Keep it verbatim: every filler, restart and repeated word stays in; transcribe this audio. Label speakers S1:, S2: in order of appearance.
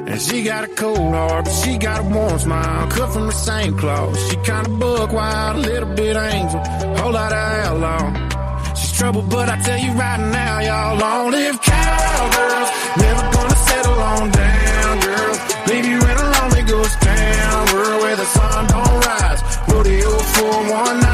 S1: And she got a cold heart, but she got a warm smile, cut from the same cloth. She kinda buck wild, a little bit angel, whole lot of outlaw. She's trouble, but I tell you right now, y'all, long live cowgirls. Never gonna settle on down, girls. Leave you in a lonely ghost town, world where the sun don't rise. Rodeo for one